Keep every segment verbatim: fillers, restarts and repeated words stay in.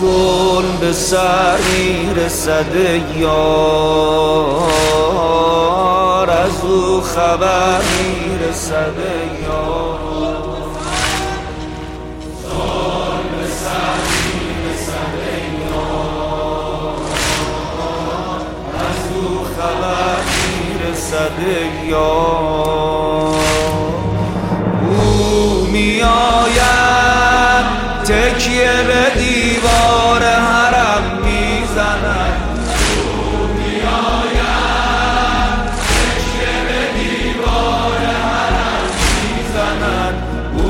ظلم به سر میرسد یار، از او خبر میرسد یار. ظلم به سر میرسد یار، از او خبر میرسد یار. او میآید تکیه به دیوار حرم میزند، او میآید تکیه به دیوار حرم میزند. او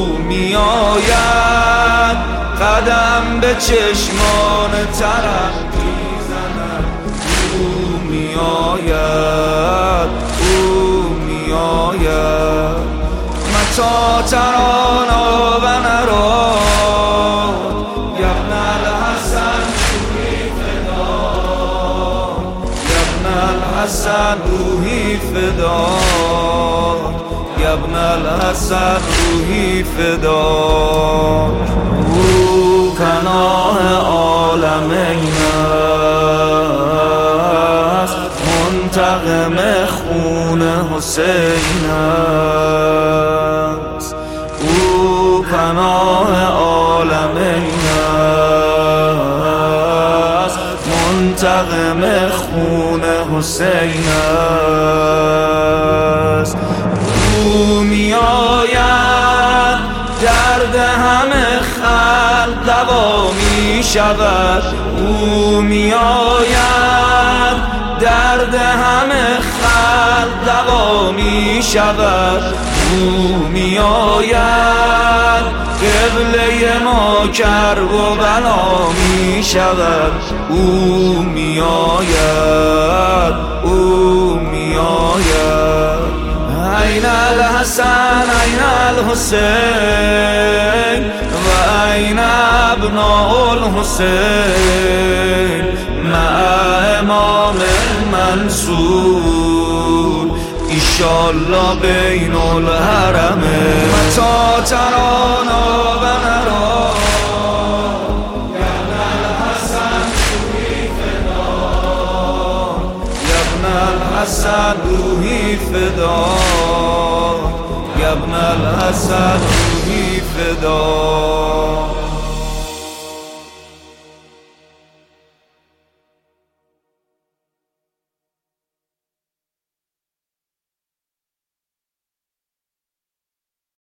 میآید قدم به چشمان طرف میزند. او میآید او میآید متى ترانا و نرا یا ابن الحسن روحی فدا، یا ابن الحسن روحی فدا، یا ابن الحسن روحی فدا. او پناه عالمین است، منتقم خون حسین است. او پناه عالمین است، منتقم خون حسین است. او میآید درد همه خلق دوا می شود. او میآید درد همه خلق دوا می شود. او میآید قبله ما کرب و بلا می شود. او میآید او میآید. این الحسن این الحسین و این ابناء الحسین مع امام منصور ایشالله بین الحرم. متى ترانا و نرا یا ابن الحسن روحی فدا، یا ابن الحسن روحی فدا، یا ابن الحسن روحی فدا.